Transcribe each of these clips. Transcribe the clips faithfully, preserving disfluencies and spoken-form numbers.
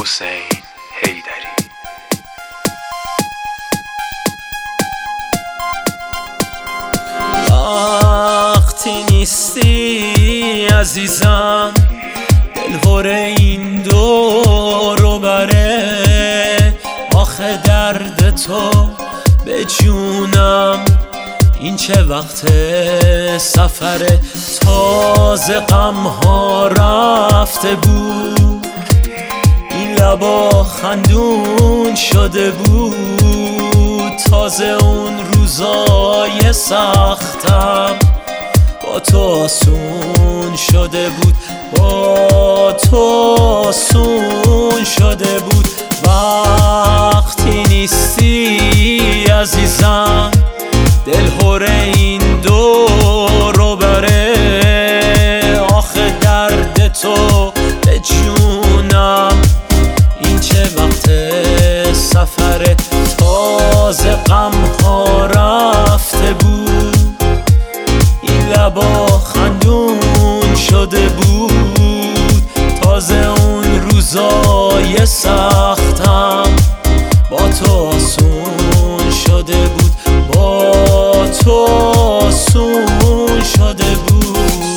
حسین حیدری. وقتی نیستی عزیزم، دلهور این دور و بره، آخه درد تو به جونم. این چه وقت سفره، تازه غم ها رفته بود، این لبا خندون شده بود. تازه اون روزای سختم با تو آسون شده بود، با تو آسون شده بود. وقتی نیستی عزیزم، دلهور این دور و بره، آخه درد تو به جونم. این چه وقت سفره، تازه غم ها رفته بود، این لبا خندون شده بود. تازه اون روزای سختم با تو آسون شده بود، با تو آسون شده بود.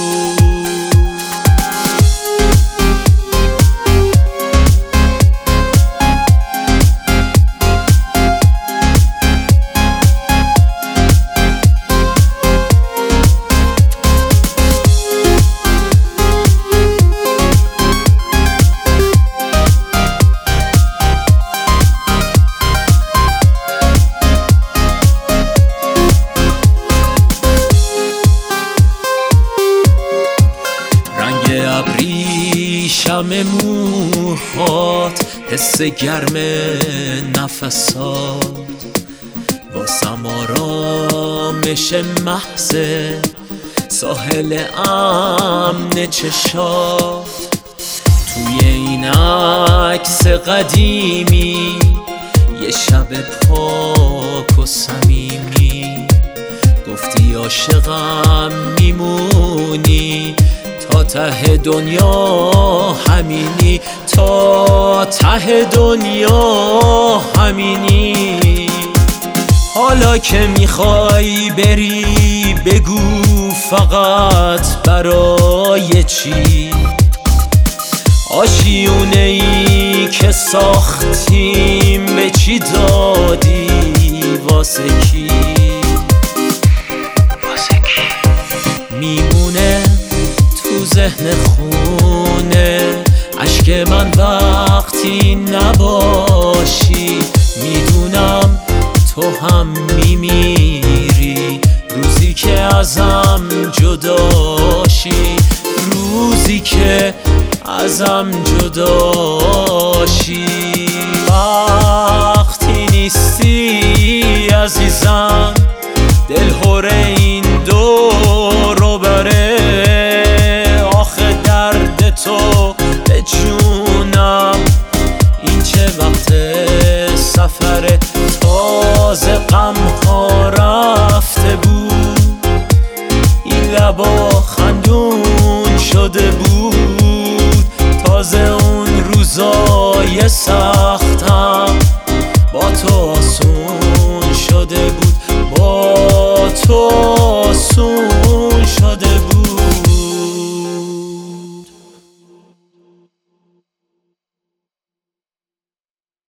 ابریشم موهات، حس گرم نفسات، واسم آرامش محض ساحل امن چشات. توی این عکس قدیمی یه شب پاک و صمیمی، گفتی عاشقم میمونی تا ته دنیا همینی، تا ته دنیا همینی. حالا که میخوای بری بگو فقط برای چی، آشیونه ای که ساختیم به چی دادی، واسه کی میمونه تو ذهن خونه اشک من وقتی نباشی. میدونم تو هم میمیری روزی که ازم جداشی، روزی که ازم جداشی. وقتی نیستی عزیزم، دلهور این دور و بره، آخه درد تو به جونم. این چه وقت سفره، تازه غم ها رفته بود، این لبا خندون شده بود. تازه اون روزای سختم با تو آسون شده بود، با تو آسون